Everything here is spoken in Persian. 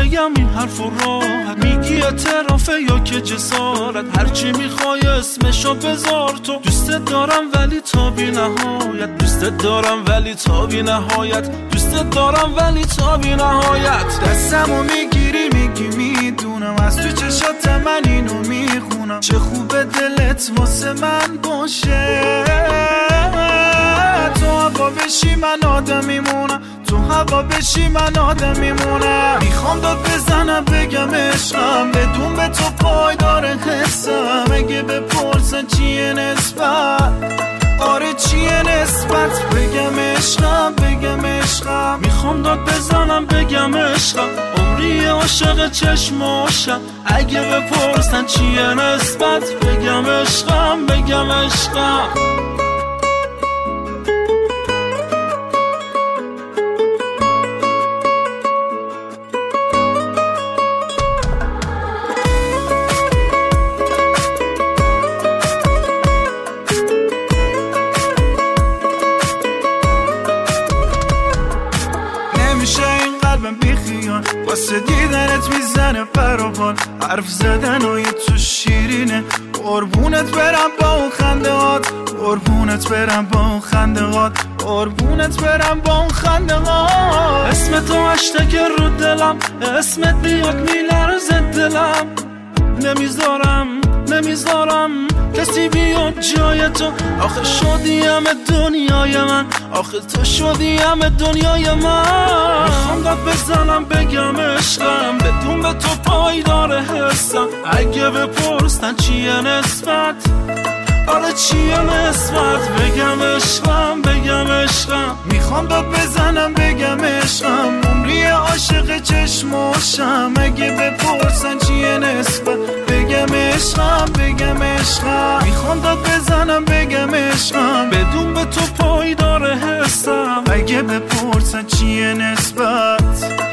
بگم این حرف و راحت، میگی اعترافه یا که جسارت؟ هرچی میخوای اسمشو بذار تو. دوستت دارم ولی تا بی نهایت، دوستت دارم ولی تا بی نهایت، دوستت دارم ولی تا بی نهایت. دستمو میگیری میگی میدونم، از تو چشات من اینو میخونم. چه خوبه دلت واسه من باشه، تو هوا بشی من آدم میمونم، تو هوا بشی من آدم میمونم. میخوام داد بزنم بگم عشقم، بدون به تو پایدار حسم. اگه بپرسن چیه نسبت، آره چیه نسبت، بگم عشقم بگم عشقم. میخوام داد بزنم بگم عشقم، عمری عاشق چشماشم. اگه بپرسن چیه نسبت، بگم عشقم بگم عشقم. واسه دیدنت میزنه پروان، حرف زدنای تو شیرینه. قربونت برم با اون خنده هات، قربونت برم با اون خنده هات، قربونت برم با اون خنده هات. اسم تو هشتگ رو دلم، اسمت بیاد میلرزه دلم. نمیذارم کسی بیاد جای تو. آخه شدیم دنیای من، آخه تو شدیم دنیای من. میخوام داد بزنم بگم عشقم، بدون به تو پایدار حسم. اگه بپرسن چیه نسبت، آره چیه نسبت، بگم عشقم بگم عشقم. میخوام داد بزنم بگم عشقم، عمری عاشق چشماشم. اگه بپرسن چیه نسبت، بگم عشقم بگم عشقم. میخوام داد بزنم بگم عشقم، بدون به تو پایدار حسم. اگه بپرسن چیه نسبت،